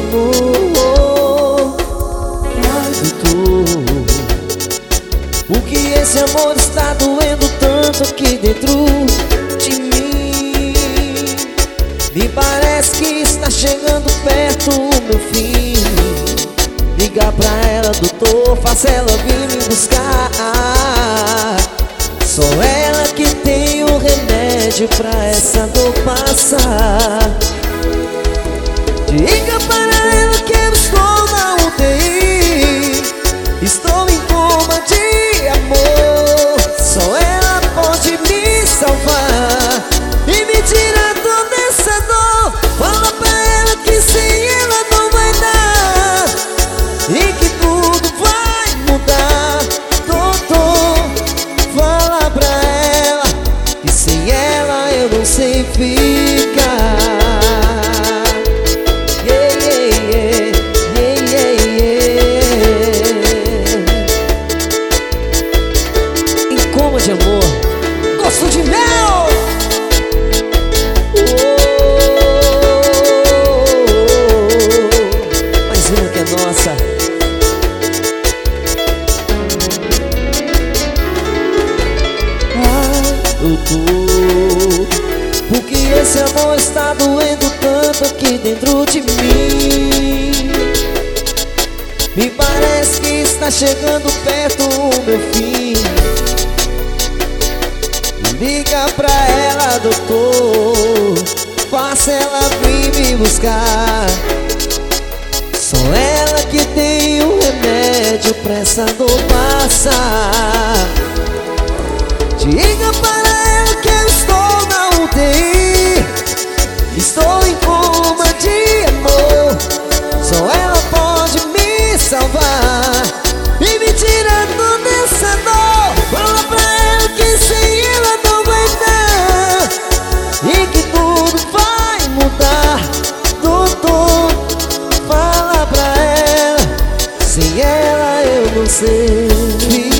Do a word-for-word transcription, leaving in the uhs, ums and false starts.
amor, doutor. Porque esse amor está doendo tanto aqui dentro de mim. Me parece que está chegando perto o meu fim. Liga pra ela, doutor, faça ela vir me buscar. Só ela que tem o remédio pra essa dor passar. Diga para ela que eu estou na U T I, estou em coma de amor. Só ela pode me salvar e me tirar toda essa dor. Fala pra ela que sem ela não vai dar e que tudo vai mudar. Doutor, fala pra ela que sem ela eu não sei ficar. De amor, gosto de mel. Oh, mais uma que é nossa. Ah, doutor, porque esse amor está doendo tanto aqui dentro de mim. Me parece que está chegando perto o meu fim. Liga pra ela, doutor, faça ela vir me buscar. Só ela que tem o remédio pra essa dor passar. Diga para ela que eu estou na U T I, estou em coma de amor. Só ela pode me salvar e me tirar toda essa dor. Fala pra ela que sem ela não vai dar e que tudo vai mudar. Doutor, fala pra ela, sem ela eu não sei.